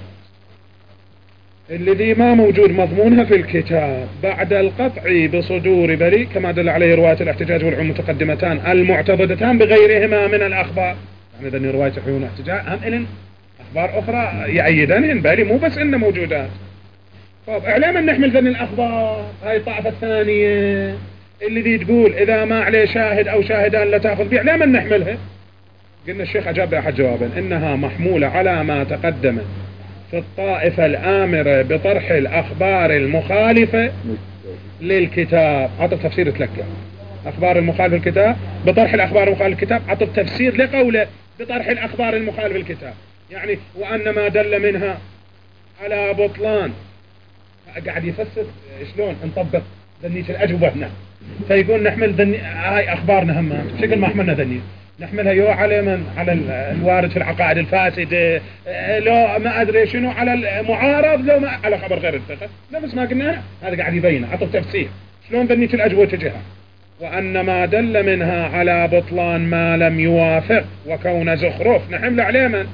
الذي ما موجود مضمونها في الكتاب بعد القطع بصدور بريء، كما دل عليه رواية الاحتجاج والعيون متقدمتان المعتضدتان بغيرهما من الأخبار. يعني ذني رواية العيون والاحتجاج هم إلن أخبار أخرى يأيدنهن بالي مو بس إنه موجودات. طب إعلاما نحمل ذني الأخبار هاي الطائفة الثانية اللي دي تقول إذا ما عليه شاهد أو شاهدان لا تأخذ بيه، إعلاما نحملها. قلنا الشيخ أجاب بأحد جوابا إنها محمولة على ما تقدم في الطائفة الآمرة بطرح الأخبار المخالفة للكتاب. عطف تفسير تلقى أخبار المخالفة للكتاب بطرح الأخبار المخالفة للكتاب، عطف تفسير لقوله بطرح الأخبار المخالفة للكتاب، يعني وأن ما دل منها على بطلان. قاعد يفسر شلون نطبق ذنية الأجوبة هنا، فيقول نحمل ذني هاي أخبارنا هم بشكل ما حملنا ذنية نحملها يو على من على الوارد في العقائد الفاسدة، لو ما أدري شنو على المعارض، لو ما على خبر غير الثقة، نفس ما قلنا هذا قاعد يبين عطف تفسير شلون ذنية الأجوبة تجيها. وأن ما دل منها على بطلان ما لم يوافق وكون زخرف نحمل عليه من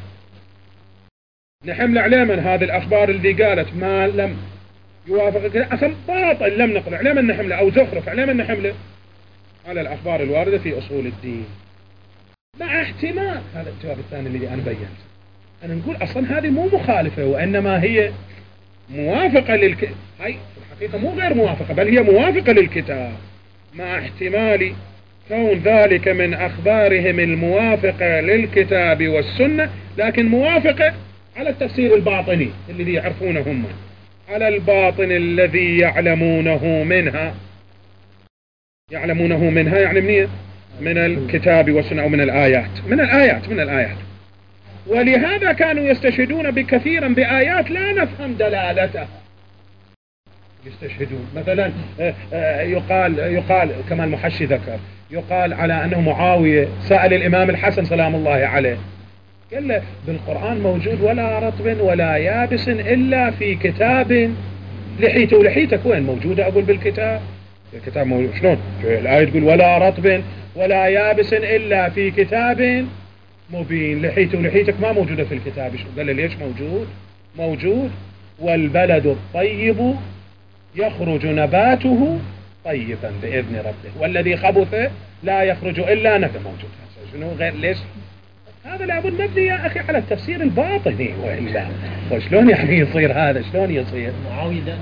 نحمل عليه من هذه الأخبار اللي قالت ما لم يوافق أصلا باطل لم نقل عليه من نحمله أو زخرف عليه من نحمله على الأخبار الواردة في أصول الدين، مع احتمال هذا الجواب الثاني اللي أنا بينته. أنا نقول أصلا هذه مو مخالفة وإنما هي موافقة للكتاب، هاي في الحقيقة مو غير موافقة بل هي موافقة للكتاب، مع احتمال كون ذلك من أخبارهم الموافقة للكتاب والسنة، لكن موافقة على التفسير الباطني الذي يعرفونه هم، على الباطن الذي يعلمونه منها يعلمونه منها يعني منين؟ من الكتاب والسنة أو من الآيات من الآيات من الآيات ولهذا كانوا يستشهدون بكثيرا بآيات لا نفهم دلالتها. يستشهدون مثلا يقال يقال كما المحشي ذكر يقال على أنه معاوية سأل الإمام الحسن سلام الله عليه قال له بالقرآن موجود ولا رطب ولا يابس إلا في كتاب لحيته ولحيتك وين موجودة؟ أقول بالكتاب الكتاب موجود شلون؟ الآية تقول ولا رطب ولا يابس إلا في كتاب مبين، لحيته ولحيتك ما موجودة في الكتاب. قال له ليش موجود؟ موجود والبلد الطيب يخرج نباته طيبا بإذن ربه والذي خبث لا يخرج إلا نكد. موجود شنو غير ليش؟ هذا لابد مبني يا أخي على التفسير الباطني وإلا وشلون يعني يصير هذا؟ شلون يصير؟ معاوية دانه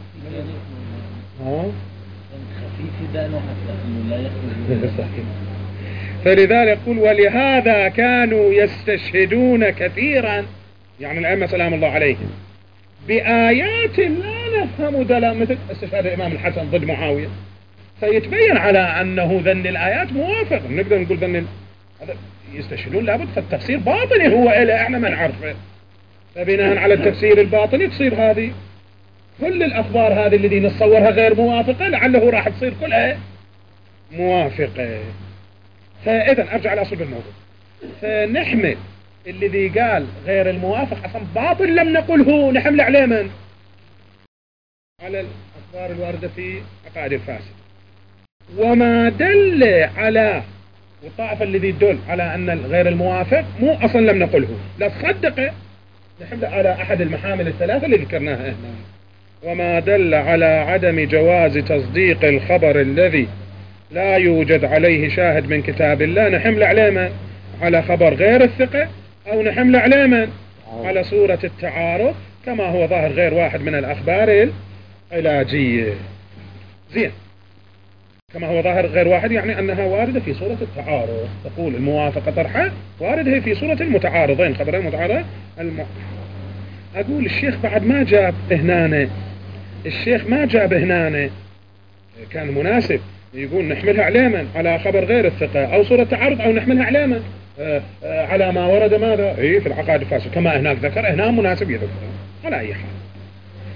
ها؟ خفيف دانه حتى أنه لا يخرج. فلذلك يقول ولهذا كانوا يستشهدون كثيرا يعني الأئمة سلام الله عليهم بآيات لا نفهم دلالة، مثل استشهاد الإمام الحسن ضد معاوية، فيتبين على أنه ذن الآيات موافق. نقدر نقول ذن هذا يستشهدون لابد فالتفسير باطني هو إلى احنا ما نعرفه، فبناء على التفسير الباطني تصير هذه كل الأخبار هذه الذي نتصورها غير موافقة لعله راح تصير كلها موافقة. فإذا أرجع إلى أصل الموضوع، فنحمل الذي قال غير الموافق أصلا باطل لم نقله نحمل عليه من؟ على الأخبار الواردة في عقائد الفاسد، وما دل على والطائفة الذي تدل على أن غير الموافق مو أصلا لم نقله لا تصدق نحمل على أحد المحامل الثلاثة اللي ذكرناها هنا. وما دل على عدم جواز تصديق الخبر الذي لا يوجد عليه شاهد من كتاب الله نحمل عليه من؟ على خبر غير الثقة، أو نحمل عليه من؟ على صورة التعارض كما هو ظاهر غير واحد من الأخبار العلاجية. زين، كما هو ظاهر غير واحد يعني أنها واردة في صورة التعارض. تقول الموافقة طرحة واردة في صورة المتعارضين، خبرين متعارضين. الم... أقول الشيخ بعد ما جاب هنا، الشيخ ما جاب هنا كان مناسب يقول نحملها على من؟ على خبر غير الثقة أو صورة تعارض، أو نحملها على من؟ آه آه على ما ورد ماذا؟ إيه في العقائد الفاسدة كما هناك ذكر، هنا مناسب يذكر على أي حال.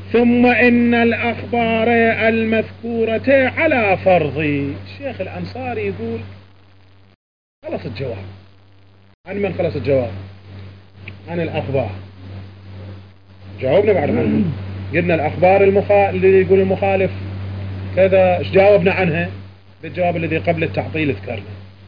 ثم إن الأخبار المذكورة على فرض. الشيخ الأنصاري يقول خلص الجواب. عن من خلص الجواب؟ عن الأخبار. جاوبنا بعد عنه، قلنا الأخبار المخا... اللي يقول المخالف كذا، ايش جاوبنا عنها؟ بالجواب الذي قبل التعطيل ذكرنا.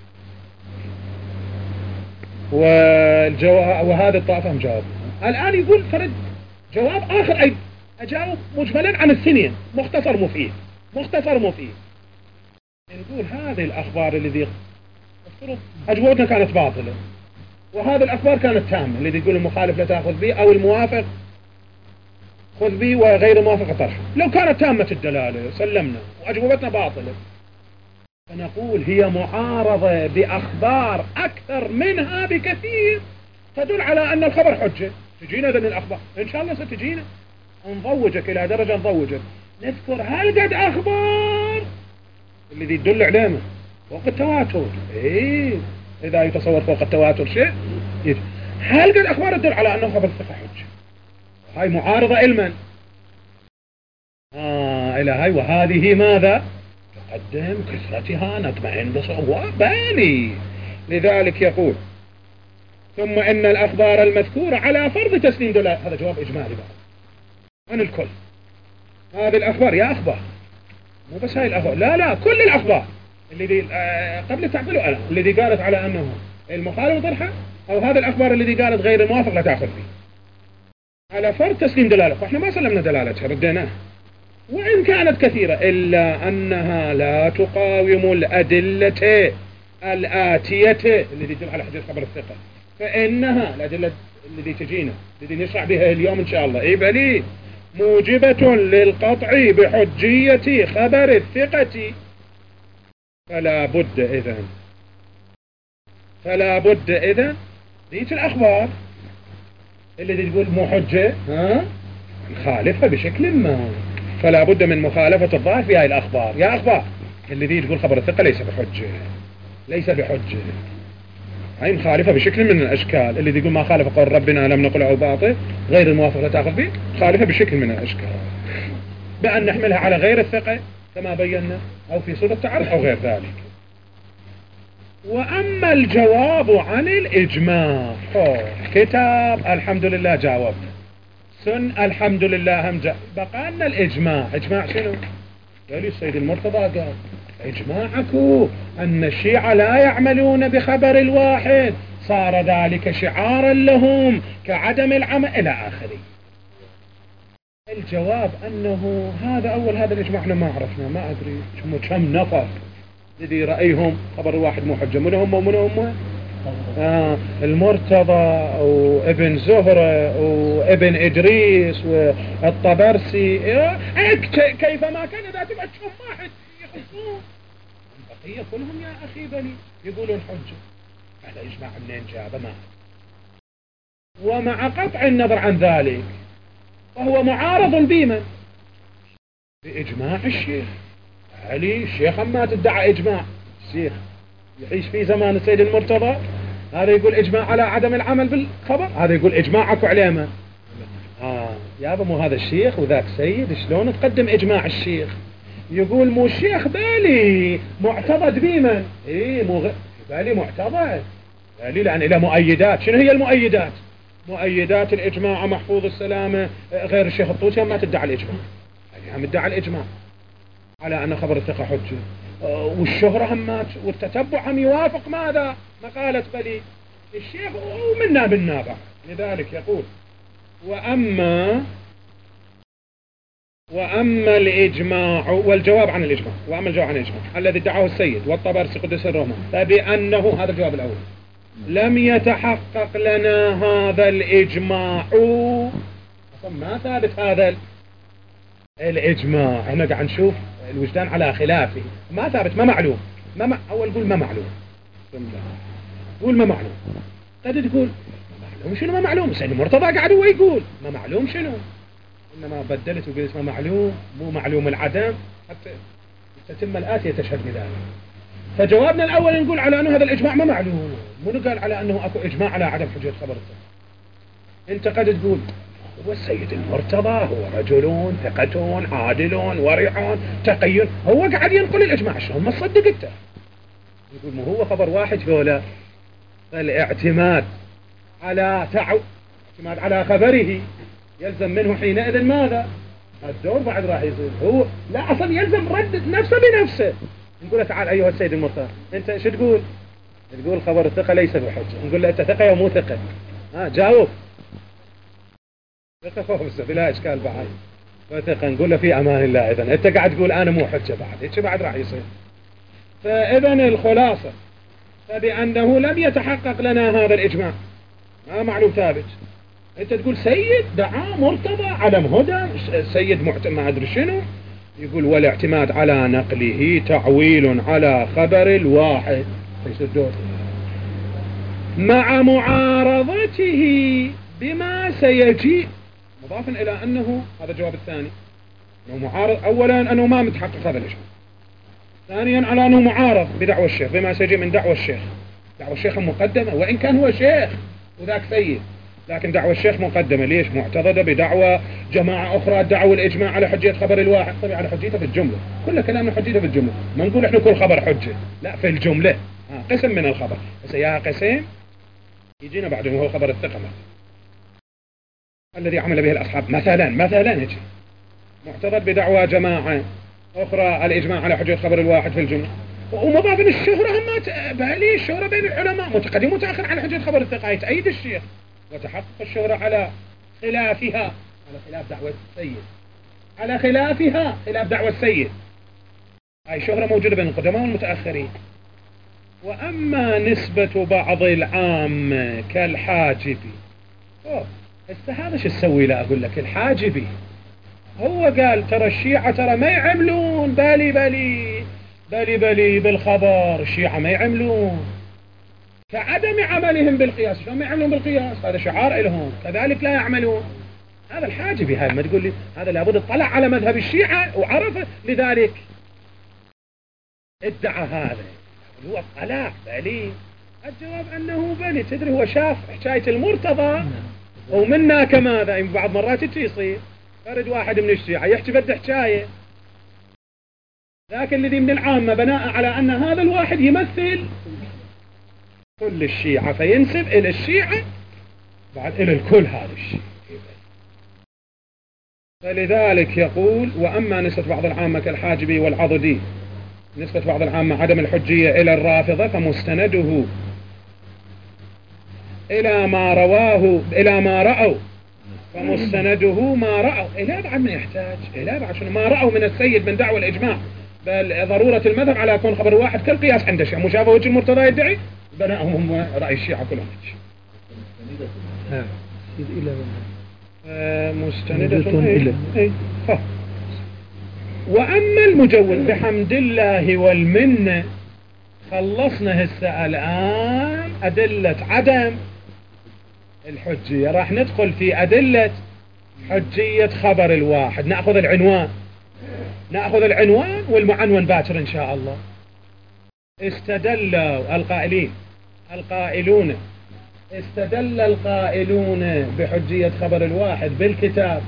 والجواب وهذه الطائفة مجاوب. الآن يقول فرد جواب آخر، أي أجاوب مجملا عن السنين، مختصر مفيد، مختصر مفيد. نقول هذه الأخبار الذي أجوبتنا كانت باطلة، وهذه الأخبار كانت تامة، الذي يقول المخالف لا تأخذ به أو الموافق خذ به وغير موافق طرح. لو كانت تامة الدلالة سلمنا وأجوبتنا باطلة، فنقول هي معارضة بأخبار أكثر منها بكثير تدل على أن الخبر حجة. تجينا ذن الأخبار إن شاء الله ستجينا، نضوجك إلى درجة نضوجك، نذكر هل قد أخبار الذي يدل علامة فوق التواتر. إيه إذا يتصور فوق التواتر شيء يجي. هل قد أخبار تدل على أنه خبر الثقة حجة؟ هاي معارضة علما. آه إلى هاي وهذه ماذا؟ تقدم كثرتها نطمئن بصواباني. لذلك يقول ثم إن الأخبار المذكورة على فرض تسليم دلالة. هذا جواب إجمالي بقى عن الكل. هذه الأخبار يا أخبار، مو بس هاي الأخبار، لا لا كل الأخبار الذي آه قبل التعطيل أنا الذي قالت على أنه المخالف طرحه، أو هذه الأخبار الذي قالت غير الموافق لا تأخذ به، على فرض تسليم دلالة. فإحنا ما سلمنا دلالتها، رديناها وإن كانت كثيرة، إلا أنها لا تقاوم الأدلة الآتية التي تدل على حجة خبر الثقة. فإنها الأدلة التي تجينا التي نشرع بها اليوم إن شاء الله إيه بلي موجبة للقطع بحجية خبر الثقة. فلا بد إذن فلا بد إذن ديت الأخبار اللي تقول مو حجة ها نخالفها بشكل ما. فلا بد من مخالفة الظاهر في هذه الأخبار. يا أخبار الذي تقول خبر الثقة ليس بحجة، ليس بحجة، هاي مخالفة بشكل من الأشكال. اللي يقول ما خالف قول ربنا لم نقل أو باطل غير الموافق لا تأخذ به، خالفة بشكل من الأشكال، بأن نحملها على غير الثقة كما بينا، أو في صورة تعرض أو غير ذلك. وأما الجواب عن الإجماع، كتاب الحمد لله جاوب، سن الحمد لله هم جاء، بقى لنا الإجماع. إجماع شنو؟ قال السيد المرتضى قال إجماعكم أن الشيعة لا يعملون بخبر الواحد، صار ذلك شعارا لهم كعدم العمل إلى آخره. الجواب أنه هذا أول هذا الإجماع احنا ما عرفنا، ما أدري كم نفر الذي رأيهم خبر الواحد مو حجة، من هم ومن هم آه المرتضى وابن زهرة وابن إدريس والطبرسي. آه كيفما كان إذا تبقى تشوف واحد يخصوه البقية كلهم يا أخي بني يقولون حجة. هذا إجماع منين جابه؟ ما. ومع قطع النظر عن ذلك فهو معارض بمن؟ بإجماع الشيخ علي. الشيخ ما تدعى إجماع، الشيخ يعيش في زمان السيد المرتضى، هذا يقول إجماع على عدم العمل بالخبر، هذا يقول إجماعك عليما. آه يابا مو هذا الشيخ وذاك سيد، شلون تقدم إجماع الشيخ؟ يقول مو الشيخ بالي معتضد بمن؟ إيه مو غ... بالي معتضد بالي لأن إلى مؤيدات. شنو هي المؤيدات؟ مؤيدات الإجماع محفوظ السلامة غير الشيخ الطوسي ما تدعى الإجماع، يعني هم ادعى الإجماع على أن خبر الثقة حجة، والشهرة همات والتتبع هم يوافق ماذا؟ مقالة بلي الشيخ ومنا بالنابع. لذلك يقول وأما وأما الإجماع والجواب عن الإجماع وأما الجواب عن الإجماع الذي ادعاه السيد والطبرسي قدس الرحمة، فبأنه هذا الجواب الأول لم يتحقق لنا هذا الإجماع. ما ثابت هذا الإجماع، احنا قاعد نشوف الوجدان على خلافه، ما ثابت، ما معلوم، ما مع... أول قول ما معلوم، قول ما معلوم، قد تقول ما معلوم شنو ما معلوم؟ سيد المرتضى قاعد هو يقول ما معلوم شنو، إنما بدلت وقلت ما معلوم مو معلوم العدم حتى تتم الآتية تشهد بذلك. فجوابنا الأول نقول على أنه هذا الإجماع ما معلوم، مو قال على أنه أكو إجماع على عدم حجة خبر الثقة. أنت قد تقول هو السيد المرتضى هو رجل ثقة عادل ورع تقي، هو قاعد ينقل الإجماع، شلون ما تصدق أنت؟ يقول ما هو خبر واحد ذولا. فالاعتماد على تعو اعتماد على خبره يلزم منه حينئذ ماذا؟ الدور بعد راح يصير هو لا أصلا يلزم رد نفسه بنفسه. نقول له تعال أيها السيد المرتضى أنت شو تقول؟ تقول خبر الثقة ليس بحجة. نقول له أنت ثقة أو مو ثقة؟ ها جاوب. ثقة بس بلا إشكال بعد. وثقة نقول له في أمان الله. إذن أنت قاعد تقول أنا مو حجة بعد، إيش بعد راح يصير؟ فإذن الخلاصة فبأنه لم يتحقق لنا هذا الإجماع، ما معلوم ثابت. أنت تقول سيد دعا مرتضى علم هدى، سيد معتمد ما أدري شنو، يقول والاعتماد على نقله تعويل على خبر الواحد ليس الدور، مع معارضته بما سيجيء، مضافا إلى أنه هذا الجواب الثاني أنه معارض، أولا أنه ما متحقق هذا الإجماع، ثانيا على أنه معارض بدعوى الشيخ بما سيجيء من دعوى الشيخ. دعوى الشيخ مقدمة وإن كان هو شيخ وذاك سيد، لكن دعوى الشيخ مقدمة. ليش؟ معتضدة بدعوى جماعة أخرى ادعوا الإجماع على حجية خبر الواحد، طبعا على حجيته في الجملة، كل كلامنا حجيته في الجملة، ما نقول إحنا كل خبر حجة، لا في الجملة آه قسم من الخبر، بس يا قسم يجينا بعدهم هو خبر الثقة مثلا الذي عمل به الأصحاب مثلا مثلا يجي معتضد بدعوى جماعة أخرى الإجماع على حجية خبر الواحد في الجملة، ومضاف الشهرة هم بالي الشهرة بين العلماء متقدم متأخر على حجية خبر الثقة يتأيد الشيخ، وتحقق الشهرة على خلافها، على خلاف دعوة السيد، على خلافها خلاف دعوة السيد، هاي شهرة موجودة بين القدماء والمتأخرين. وأما نسبة بعض العامة كالحاجبي، أوه هسه هذا شو تسوي؟ لا أقول لك الحاجبي هو قال ترى الشيعة ترى ما يعملون بالي بالي بالي بالي بالخبر، الشيعة ما يعملون كعدم عملهم بالقياس، شلون ما يعملون بالقياس؟ هذا شعار لهم، كذلك لا يعملون. هذا الحاجبي، هاي ما تقول لي هذا لابد اطلع على مذهب الشيعة وعرف لذلك ادعى هذا، هو اطلع بالي. الجواب انه بلي، تدري هو شاف حكاية المرتضى ومنا كماذا، بعض مرات يجي يصير فرد واحد من الشيعة يحكي بده حكاية، لكن الذي من العامة بناء على أن هذا الواحد يمثل كل الشيعة فينسب إلى الشيعة بعد إلى الكل هذا الشيء. فلذلك يقول وأما نسبة بعض العامة كالحاجبي والعضدي، نسبة بعض العامة عدم الحجية إلى الرافضة فمستنده إلى ما رواه إلى ما رأوا، فمستنده ما رأوا إلى بعد ما يحتاج إلى بعد شنو ما رأوا من السيد من دعوى الإجماع، بل ضرورة المذهب على كون خبر واحد كالقياس عند الشيعة، مشابه وجه المرتضى يدعي بناءهم هم رأي الشيعة كلهم مستندة إلى إيه؟ وأما المجوز بحمد الله والمنة خلصنا هسه الآن أدلة عدم الحجية، راح ندخل في أدلة حجية خبر الواحد. نأخذ العنوان نأخذ العنوان والمعنون باكر إن شاء الله. استدلوا القائلين القائلون استدل القائلون بحجية خبر الواحد بالكتاب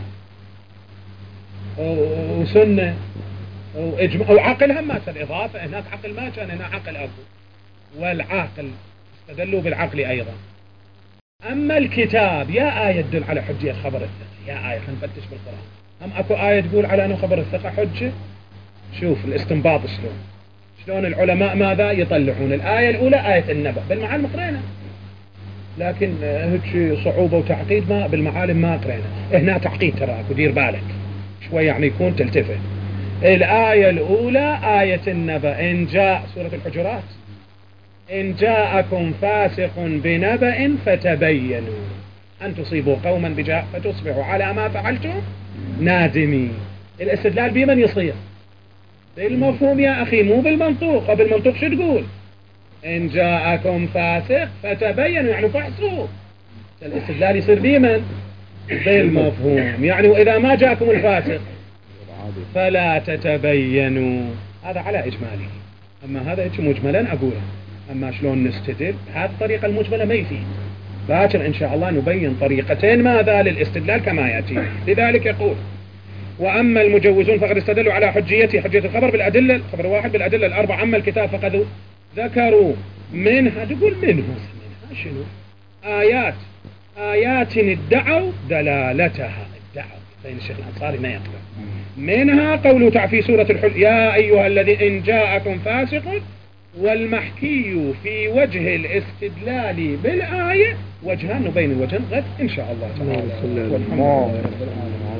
وسنة وإجماع وعقل، هم ما كان إضافة، هناك عقل ما كان، هنا عقل أبو والعاقل استدلوا بالعقل أيضا. أما الكتاب يا آية تدل على حجية خبر الثقة، يا آية خلينا نفتش بالقرآن، هم أكو آية تقول على أنه خبر الثقة حجة؟ شوف الاستنباط شلون شلون العلماء ماذا يطلعون. الآية الأولى آية النبأ بالمعالم قرينا، لكن هيك صعوبة وتعقيد ما بالمعالم ما قرينا، هنا تعقيد تراك ودير بالك شوي يعني يكون تلتفت. الآية الأولى آية النبأ، إن جاء سورة الحجرات إن جاءكم فاسق بنبأ فتبينوا أن تصيبوا قوما بجهالة فتصبحوا على ما فعلتم نادمين. الاستدلال بمن يصير؟ بالمفهوم يا أخي مو بالمنطوق. وبالمنطوق شو تقول؟ إن جاءكم فاسق فتبينوا يعني فحصوا. الاستدلال يصير بمن؟ بالمفهوم، يعني وإذا ما جاءكم الفاسق فلا تتبينوا، هذا على إجماله. أما هذا هيك مجملا أقوله، أما شلون نستدل هذه الطريقة المجملة ما يفيد، باكر إن شاء الله نبين طريقتين ماذا للاستدلال كما يأتي. لذلك يقول وأما المجوزون فقد استدلوا على حجيته حجية الخبر بالأدلة الخبر واحد بالأدلة الأربع. أما الكتاب فقد ذكروا منها تقول منه منها شنو آيات آيات ادعوا دلالتها ادعوا بين الشيخ الأنصاري ما يقبل منها قوله تعالى في سورة الحج يا أيها الذي إن جاءكم فاسق والمحكي في وجه الاستدلال بالآية وجهان نبين الوجهان غد إن شاء الله تعالى.